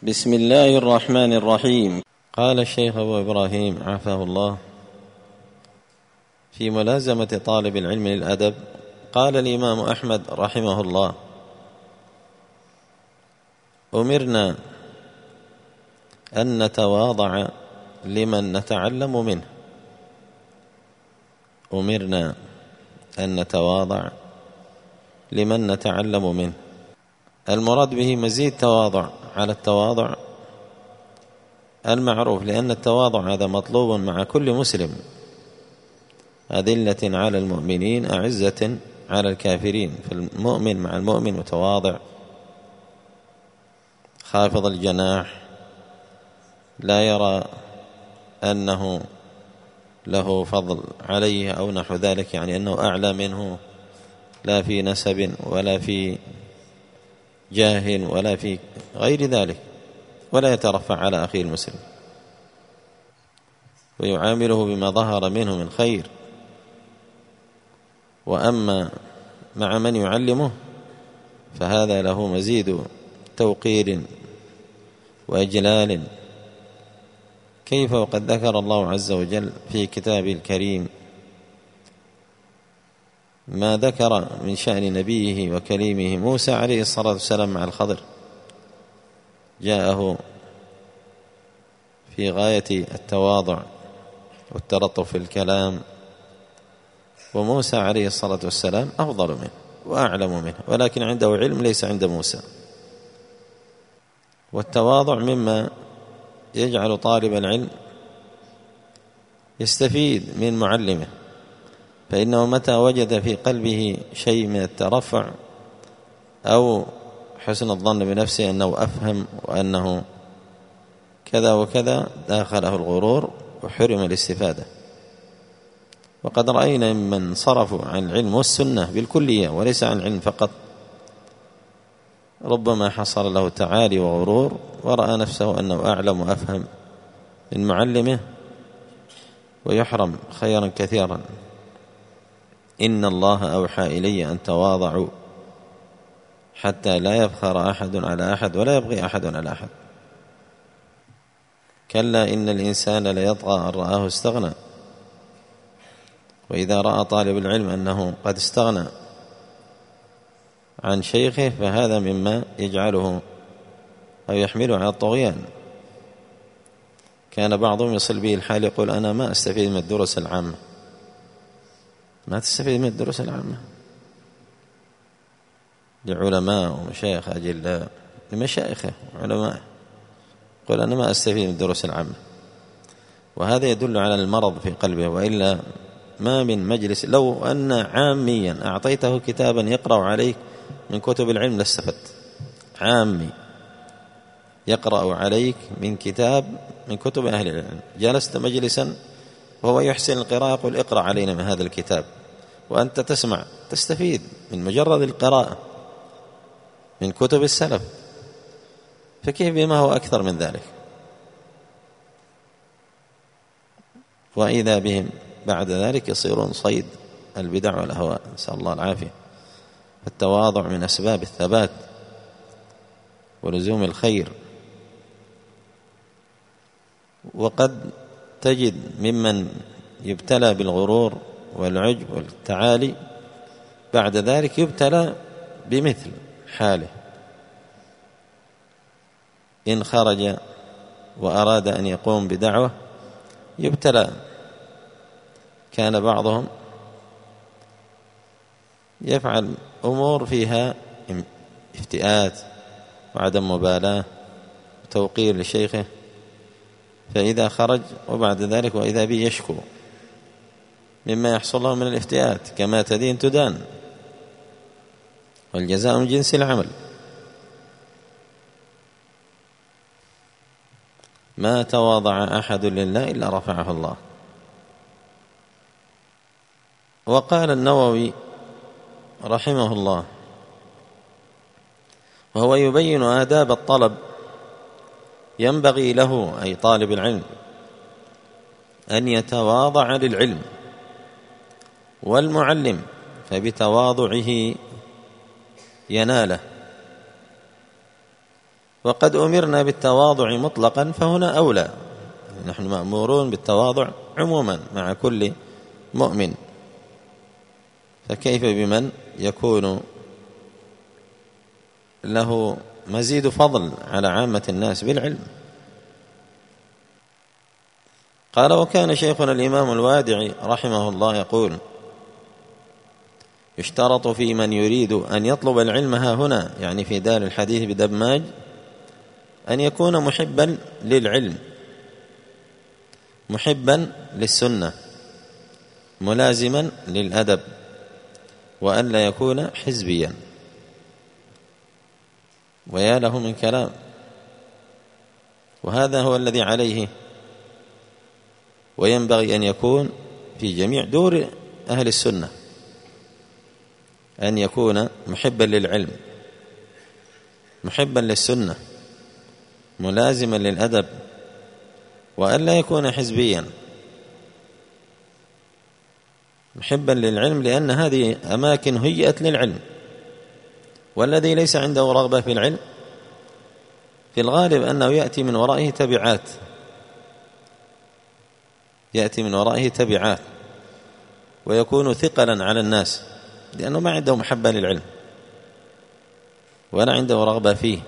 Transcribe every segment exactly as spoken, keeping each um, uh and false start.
بسم الله الرحمن الرحيم. قال الشيخ أبو إبراهيم عافاه الله في ملازمة طالب العلم للأدب، قال الإمام أحمد رحمه الله: أمرنا أن نتواضع لمن نتعلم منه. أمرنا أن نتواضع لمن نتعلم منه. المراد به مزيد تواضع على التواضع المعروف، لأن التواضع هذا مطلوب مع كل مسلم، أذلة على المؤمنين أعزة على الكافرين. فالمؤمن مع المؤمن متواضع خافض الجناح، لا يرى أنه له فضل عليه أو نحو ذلك، يعني أنه أعلى منه لا في نسب ولا في جاه ولا في غير ذلك، ولا يترفع على أخيه المسلم ويعامله بما ظهر منه من خير. وأما مع من يعلمه فهذا له مزيد توقير وإجلال. كيف وقد ذكر الله عز وجل في كتابه الكريم ما ذكر من شأن نبيه وكليمه موسى عليه الصلاة والسلام مع الخضر، جاءه في غاية التواضع والتلطف في الكلام، وموسى عليه الصلاة والسلام أفضل منه وأعلم منه، ولكن عنده علم ليس عند موسى. والتواضع مما يجعل طالب العلم يستفيد من معلمه، فإنه متى وجد في قلبه شيء من الترفع أو حسن الظن بنفسه أنه أفهم وأنه كذا وكذا داخله الغرور وحرم الاستفادة. وقد رأينا من صرفوا عن العلم والسنة بالكلية وليس عن العلم فقط، ربما حصل له تعالي وغرور ورأى نفسه أنه أعلم وأفهم من معلمه ويحرم خيرا كثيرا. إن الله أوحى إلي أن تواضعوا حتى لا يفخر أحد على أحد ولا يبغي أحد على أحد. كلا إن الإنسان ليطغى أن رآه استغنى. وإذا رأى طالب العلم أنه قد استغنى عن شيخه فهذا مما يجعله أو يحمله على الطغيان. كان بعضهم يصل به الحال يقول: أنا ما أستفيد من الدروس العامة. ما تستفيد من الدروس العامة لعلماء ومشايخ أجلاء، لمشايخه وعلماء، يقول: أنا ما أستفيد من الدروس العامة. وهذا يدل على المرض في قلبه. وإلا ما من مجلس لو أن عاميا أعطيته كتابا يقرأ عليك من كتب العلم لاستفدت. عامي يقرأ عليك من كتاب من كتب أهل العلم، جلست مجلسا وهو يحسن القراءة يقول: اقرأ علينا من هذا الكتاب، وأنت تسمع تستفيد من مجرد القراءة من كتب السلف، فكيف بما هو أكثر من ذلك؟ وإذا بهم بعد ذلك يصيرون صيد البدع والأهواء، نسأل الله العافية. التواضع من أسباب الثبات ولزوم الخير. وقد تجد ممن يبتلى بالغرور والعجب والتعالي بعد ذلك يبتلى بمثل حاله، إن خرج وأراد أن يقوم بدعوة يبتلى. كان بعضهم يفعل أمور فيها افتئات وعدم مبالاة وتوقير لشيخه، فإذا خرج وبعد ذلك وإذا به يشكو مما يحصل له من الافتئات، كما تدين تدان، والجزاء من جنس العمل. ما تواضع أحد لله إلا رفعه الله. وقال النووي رحمه الله وهو يبين آداب الطلب: ينبغي له أي طالب العلم أن يتواضع للعلم والمعلم، فبتواضعه يناله. وقد أمرنا بالتواضع مطلقا فهنا أولى، نحن مأمورون بالتواضع عموما مع كل مؤمن، فكيف بمن يكون له مزيد فضل على عامة الناس بالعلم؟ قال: وكان شيخنا الإمام الوادعي رحمه الله يقول: يشترط في من يريد أن يطلب العلم ها هنا، يعني في دار الحديث بدماج، أن يكون محبا للعلم، محبا للسنة، ملازما للأدب، وأن لا يكون حزبيا. ويا له من كلام! وهذا هو الذي عليه وينبغي أن يكون في جميع دور أهل السنة، أن يكون محبا للعلم، محبا للسنة، ملازما للأدب، وأن لا يكون حزبيا. محبا للعلم لأن هذه أماكن هيئت للعلم، والذي ليس عنده رغبة في العلم في الغالب أنه يأتي من ورائه تبعات، يأتي من ورائه تبعات ويكون ثقلا على الناس، لأنه ما عنده محبة للعلم ولا عنده رغبة فيه،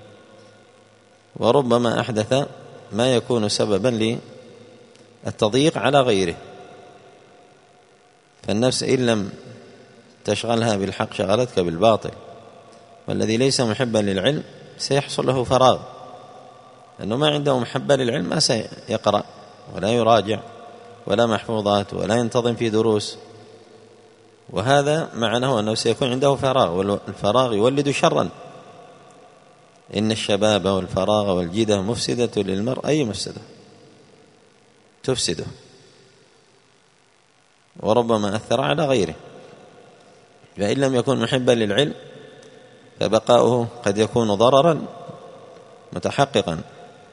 وربما أحدث ما يكون سببا للتضييق على غيره. فالنفس إن لم تشغلها بالحق شغلتك بالباطل، والذي ليس محبا للعلم سيحصل له فراغ، لأنه ما عنده محبة للعلم ما سيقرأ ولا يراجع ولا محفوظات ولا ينتظم في دروس، وهذا معناه أنه سيكون عنده فراغ، والفراغ يولد شرا. إن الشباب والفراغ والجدة مفسدة للمرء، أي مفسدة تفسده، وربما أثر على غيره. فإن لم يكن محبا للعلم فبقاؤه قد يكون ضررا متحققا،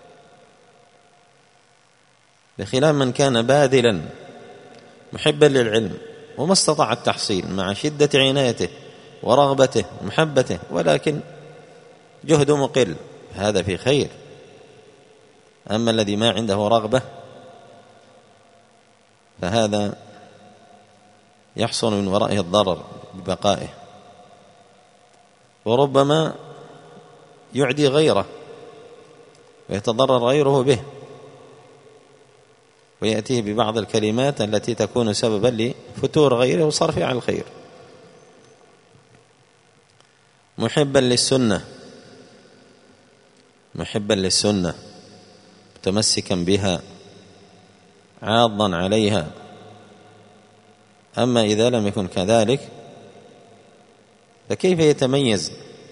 بخلاف من كان باذلا محبا للعلم وما استطاع التحصيل مع شدة عنايته ورغبته ومحبته، ولكن جهده مقل، هذا في خير. أما الذي ما عنده رغبة فهذا يحصل من ورائه الضرر ببقائه، وربما يعدي غيره ويتضرر غيره به، ويأتيه ببعض الكلمات التي تكون سببا لفتور غيره وصرفه عن الخير. محبا للسنة، محبا للسنة متمسكا بها عاضا عليها. أما إذا لم يكن كذلك فكيف يتميز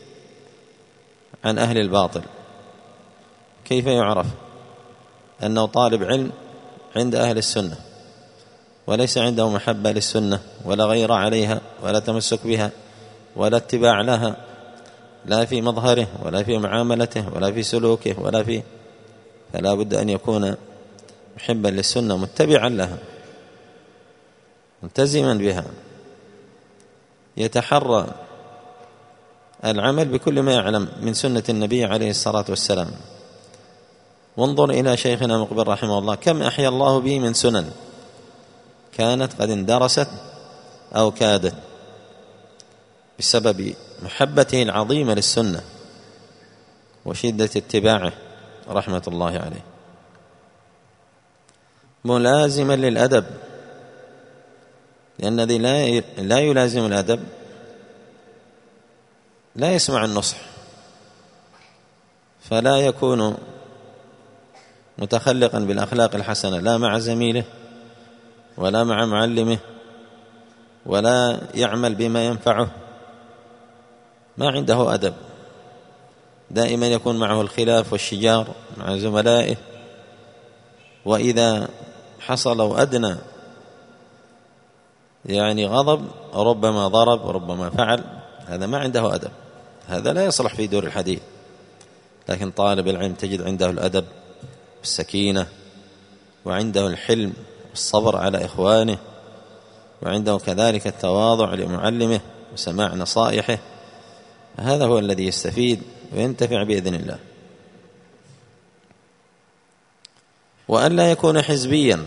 عن أهل الباطل؟ كيف يعرف أنه طالب علم عند أهل السنة وليس عنده محبة للسنة ولا غير عليها ولا تمسك بها ولا اتباع لها، لا في مظهره ولا في معاملته ولا في سلوكه ولا في فلا بد أن يكون محبا للسنة، متبعا لها، ملتزما بها، يتحرى العمل بكل ما يعلم من سنة النبي عليه الصلاة والسلام. وانظر إلى شيخنا مقبل رحمه الله كم أحيا الله به من سنن كانت قد اندرست أو كادت بسبب محبته العظيمة للسنة وشدة اتباعه رحمة الله عليه. ملازما للأدب، لأن الذي لا يلازم الأدب لا يسمع النصح، فلا يكون متخلقا بالأخلاق الحسنة لا مع زميله ولا مع معلمه، ولا يعمل بما ينفعه، ما عنده أدب، دائما يكون معه الخلاف والشجار مع زملائه، وإذا حصلوا أدنى يعني غضب ربما ضرب وربما فعل، هذا ما عنده أدب، هذا لا يصلح في دور الحديث. لكن طالب العلم تجد عنده الأدب والسكينة، وعنده الحلم والصبر على إخوانه، وعنده كذلك التواضع لمعلمه وسماع نصائحه، هذا هو الذي يستفيد وينتفع بإذن الله. وأن لا يكون حزبيا.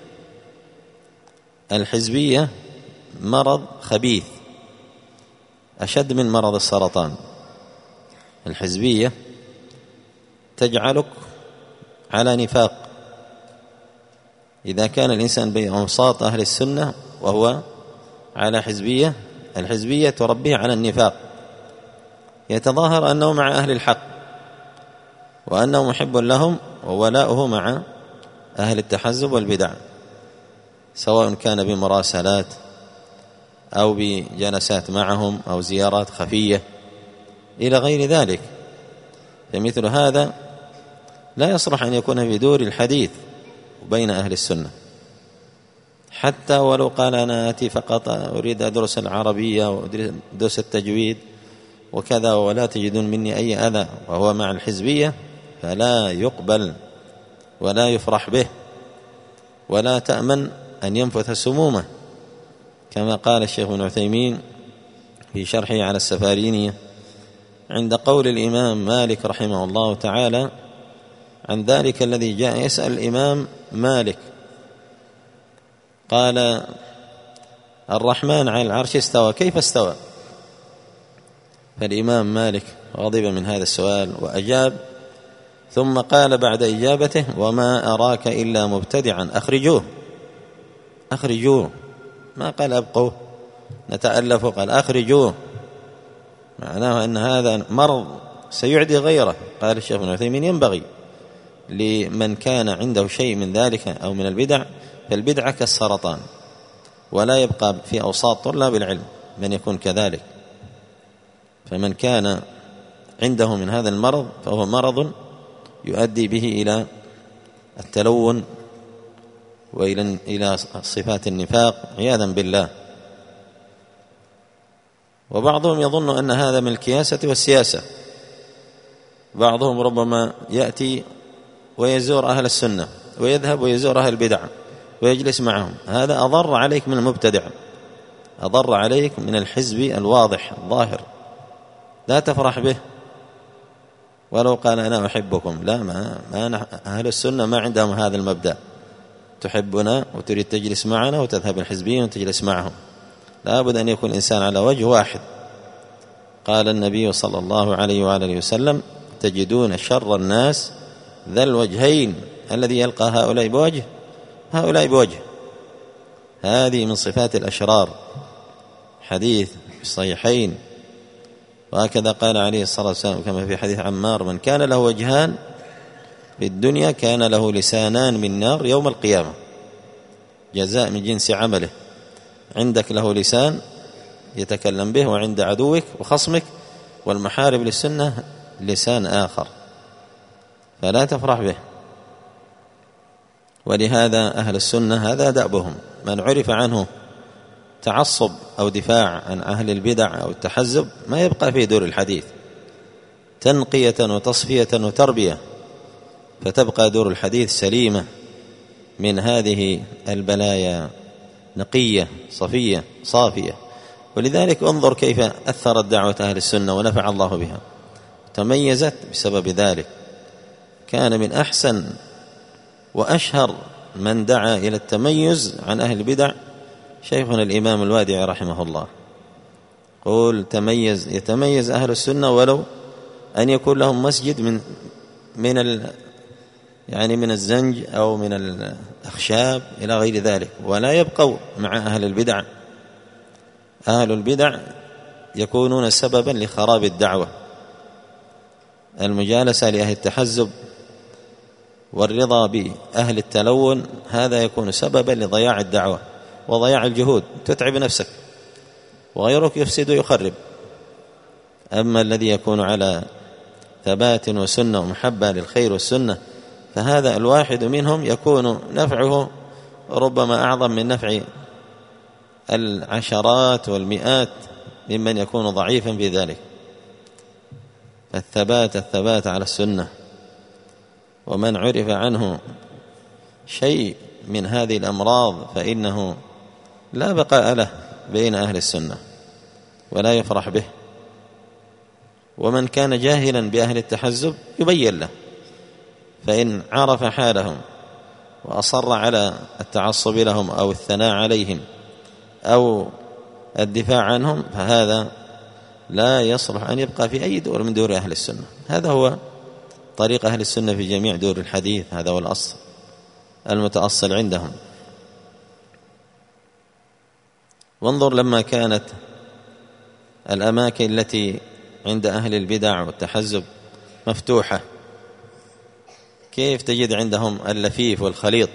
الحزبية مرض خبيث أشد من مرض السرطان. الحزبية تجعلك على نفاق. إذا كان الإنسان بين أوساط أهل السنة وهو على حزبية، الحزبية تربيه على النفاق، يتظاهر أنه مع أهل الحق وأنه محب لهم، وولاؤه مع أهل التحزب والبدع، سواء كان بمراسلات أو بجلسات معهم أو زيارات خفية إلى غير ذلك. فمثل هذا لا يصلح أن يكون في دور الحديث بين أهل السنة، حتى ولو قال أنا آتي فقط أريد أدرس العربية وأدرس التجويد وكذا ولا تجدون مني أي أذى، وهو مع الحزبية، فلا يقبل ولا يفرح به ولا تأمن أن ينفث سمومه، كما قال الشيخ ابن عثيمين في شرحه على السفارينية عند قول الإمام مالك رحمه الله تعالى عن ذلك الذي جاء يسأل الإمام مالك، قال الرحمن على العرش استوى، كيف استوى؟ فالإمام مالك غضب من هذا السؤال وأجاب، ثم قال بعد إجابته وما أراك إلا مبتدعا، أخرجوه أخرجوه، ما قال أبقوه نتألف، قال أخرجوه، معناه أن هذا مرض سيعدي غيره. قال الشيخ ابن عثيمين ينبغي لمن كان عنده شيء من ذلك أو من البدع، فالبدعة كالسرطان، ولا يبقى في أوساط طلاب العلم من يكون كذلك. فمن كان عنده من هذا المرض فهو مرض يؤدي به إلى التلون وإلى إلى صفات النفاق عياذا بالله. وبعضهم يظن أن هذا من الكياسة والسياسة. بعضهم ربما يأتي ويزور أهل السنة ويذهب ويزور أهل البدع ويجلس معهم، هذا أضر عليك من المبتدع، أضر عليك من الحزب الواضح الظاهر، لا تفرح به ولو قال أنا أحبكم. لا، ما, ما أهل السنة ما عندهم هذا المبدأ، تحبنا وتريد تجلس معنا وتذهب الحزبيين وتجلس معهم. لا بد أن يكون الإنسان على وجه واحد. قال النبي صلى الله عليه وآله وسلم تجدون شر الناس ذا الوجهين، الذي يلقى هؤلاء بوجه هؤلاء بوجه. هذه من صفات الأشرار، حديث في الصحيحين. وهكذا قال عليه الصلاة والسلام كما في حديث عمار من كان له وجهان في الدنيا كان له لسانان من نار يوم القيامة، جزاء من جنس عمله. عندك له لسان يتكلم به، وعند عدوك وخصمك والمحارب للسنة لسان آخر، فلا تفرح به. ولهذا أهل السنة هذا دأبهم، من عرف عنه تعصب أو دفاع عن أهل البدع أو التحزب ما يبقى في دور الحديث، تنقية وتصفية وتربية، فتبقى دور الحديث سليمة من هذه البلايا، نقية صفية صافية. ولذلك انظر كيف أثرت دعوة أهل السنة ونفع الله بها، تميزت بسبب ذلك. كان من أحسن وأشهر من دعا إلى التميز عن أهل البدع شيخنا الإمام الوادعي رحمه الله، قول تميز يتميز أهل السنة ولو أن يكون لهم مسجد من من ال يعني من الزنج أو من الأخشاب إلى غير ذلك، ولا يبقوا مع أهل البدع. أهل البدع يكونون سببا لخراب الدعوة. المجالسة لأهل التحزب والرضا بأهل التلون هذا يكون سببا لضياع الدعوة وضياع الجهود، تتعب نفسك وغيرك يفسد ويخرب. أما الذي يكون على ثبات وسنة ومحبة للخير والسنة فهذا الواحد منهم يكون نفعه ربما أعظم من نفع العشرات والمئات ممن يكون ضعيفا في ذلك. الثبات الثبات على السنة، ومن عرف عنه شيء من هذه الأمراض فإنه لا بقاء له بين أهل السنة ولا يفرح به. ومن كان جاهلا بأهل التحزب يبين له، فإن عرف حالهم وأصر على التعصب لهم أو الثناء عليهم أو الدفاع عنهم، فهذا لا يصلح أن يبقى في أي دور من دور أهل السنة. هذا هو طريق أهل السنة في جميع دور الحديث، هذا هو الأصل المتأصل عندهم. وانظر لما كانت الأماكن التي عند أهل البدع والتحزب مفتوحة، كيف تجد عندهم اللفيف والخليط،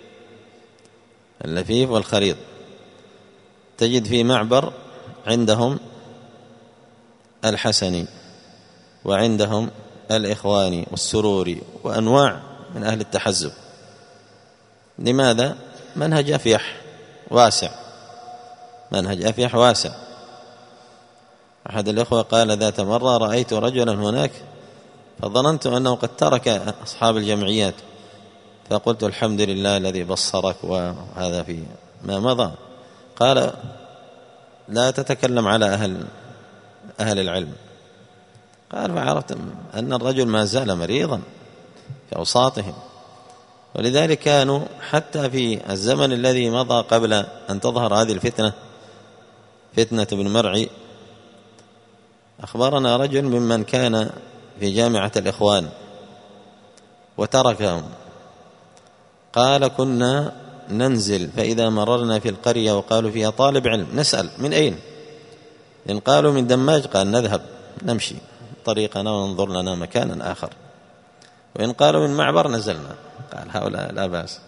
اللفيف والخليط. تجد في معبر عندهم الحسني، وعندهم الإخواني والسروري وأنواع من أهل التحزب. لماذا؟ منهج أفيح واسع، منهج أفيح واسع. أحد الإخوة قال ذات مرة: رأيت رجلا هناك فظننت أنه قد ترك أصحاب الجمعيات، فقلت الحمد لله الذي بصرك، وهذا في ما مضى. قال: لا تتكلم على أهل أهل العلم. قال: فعرفت أن الرجل ما زال مريضا في أوساطهم. ولذلك كانوا حتى في الزمن الذي مضى قبل أن تظهر هذه الفتنة، فتنة ابن مرعي، أخبرنا رجل ممن كان في جامعة الإخوان وتركهم، قال: كنا ننزل فإذا مررنا في القرية وقالوا فيها طالب علم نسأل من أين؟ إن قالوا من دماج قال نذهب نمشي طريقنا وننظر لنا مكانا آخر، وإن قالوا من معبر نزلنا. قال: هؤلاء لا بأس،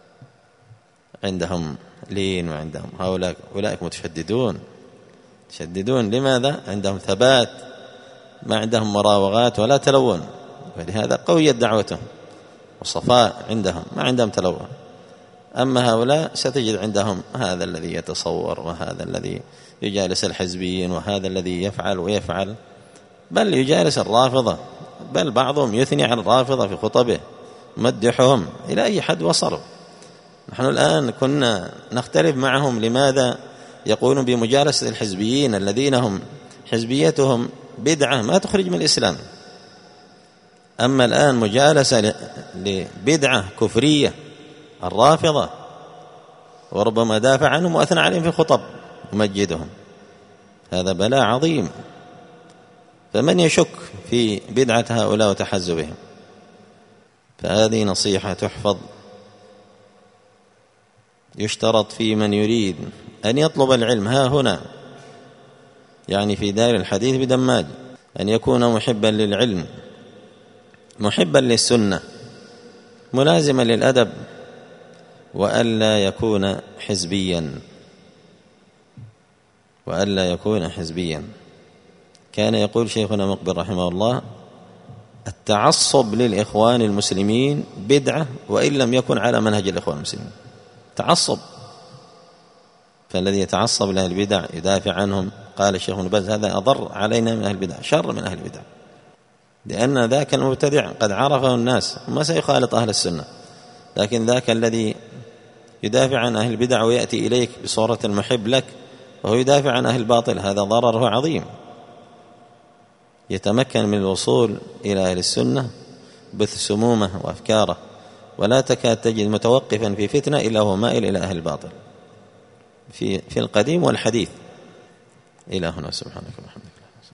عندهم لين، وعندهم هؤلاء أولئك متشددون متشددون. لماذا؟ عندهم ثبات، ما عندهم مراوغات ولا تلون، ولهذا قويت دعوتهم وصفاء عندهم، ما عندهم تلون. أما هؤلاء ستجد عندهم هذا الذي يتصور، وهذا الذي يجالس الحزبيين، وهذا الذي يفعل ويفعل، بل يجالس الرافضة، بل بعضهم يثني على الرافضة في خطبه مدحهم. إلى أي حد وصلوا؟ نحن الآن كنا نختلف معهم لماذا يقولون بمجالسة الحزبيين الذين هم حزبيتهم بدعة ما تخرج من الإسلام. أما الآن مجالسة لبدعة كفرية الرافضة، وربما دافع عنهم وأثنى عليهم في خطب يمجدهم، هذا بلاء عظيم. فمن يشك في بدعة هؤلاء وتحزبهم؟ فهذه نصيحة تحفظ. يشترط في من يريد أن يطلب العلم ها هنا، يعني في دار الحديث بدماج، أن يكون محبا للعلم، محبا للسنة، ملازما للأدب، وألا يكون حزبيا وألا يكون حزبيا. كان يقول شيخنا مقبل رحمه الله: التعصب للإخوان المسلمين بدعة وإن لم يكن على منهج الإخوان المسلمين. تعصب، فالذي يتعصب لأهل البدع يدافع عنهم، قال الشيخ ابن باز: هذا أضر علينا من أهل البدع، شر من أهل البدع، لأن ذاك المبتدع قد عرفه الناس وما سيخالط أهل السنة. لكن ذاك الذي يدافع عن أهل البدع ويأتي إليك بصورة المحب لك وهو يدافع عن أهل الباطل، هذا ضرره عظيم. يتمكن من الوصول إلى أهل السنة بث سمومه وأفكاره، ولا تكاد تجد متوقفا في فتنة إلا هو مائل إلى أهل الباطل في في القديم والحديث. إلى هنا، سبحانك اللهم وبحمدك.